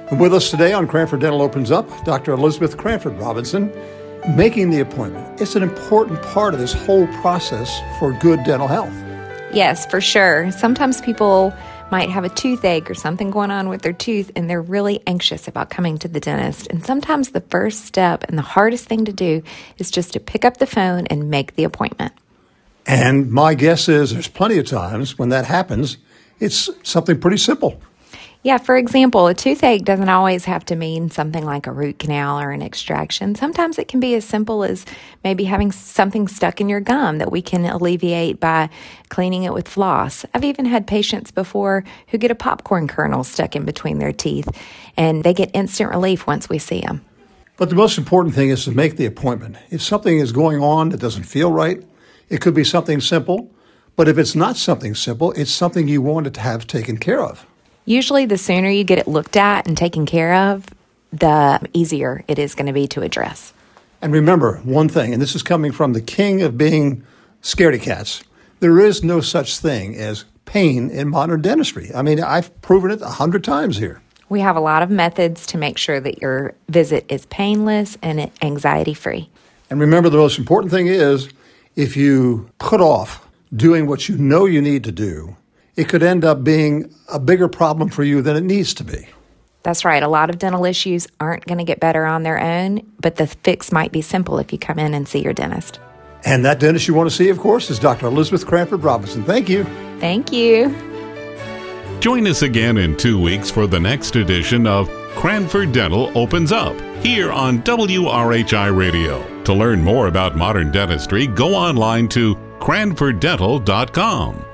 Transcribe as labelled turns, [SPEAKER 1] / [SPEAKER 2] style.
[SPEAKER 1] And with us today on Cranford Dental Opens Up, Dr. Elizabeth Cranford Robinson. Making the appointment, it's an important part of this whole process for good dental health.
[SPEAKER 2] Yes, for sure. Sometimes people might have a toothache or something going on with their tooth, and they're really anxious about coming to the dentist. And sometimes the first step and the hardest thing to do is just to pick up the phone and make the appointment.
[SPEAKER 1] And my guess is there's plenty of times when that happens, it's something pretty simple.
[SPEAKER 2] Yeah, for example, a toothache doesn't always have to mean something like a root canal or an extraction. Sometimes it can be as simple as maybe having something stuck in your gum that we can alleviate by cleaning it with floss. I've even had patients before who get a popcorn kernel stuck in between their teeth, and they get instant relief once we see them.
[SPEAKER 1] But the most important thing is to make the appointment. If something is going on that doesn't feel right, it could be something simple. But if it's not something simple, it's something you wanted to have taken care of.
[SPEAKER 2] Usually the sooner you get it looked at and taken care of, the easier it is going to be to address.
[SPEAKER 1] And remember one thing, and this is coming from the king of being scaredy cats. There is no such thing as pain in modern dentistry. I mean, I've proven it 100 times here.
[SPEAKER 2] We have a lot of methods to make sure that your visit is painless and anxiety-free.
[SPEAKER 1] And remember, the most important thing is if you put off doing what you know you need to do, it could end up being a bigger problem for you than it needs to be.
[SPEAKER 2] That's right. A lot of dental issues aren't going to get better on their own, but the fix might be simple if you come in and see your dentist.
[SPEAKER 1] And that dentist you want to see, of course, is Dr. Elizabeth Cranford Robinson. Thank you.
[SPEAKER 2] Thank you.
[SPEAKER 3] Join us again in 2 weeks for the next edition of Cranford Dental Opens Up here on WRHI Radio. To learn more about modern dentistry, go online to cranforddental.com.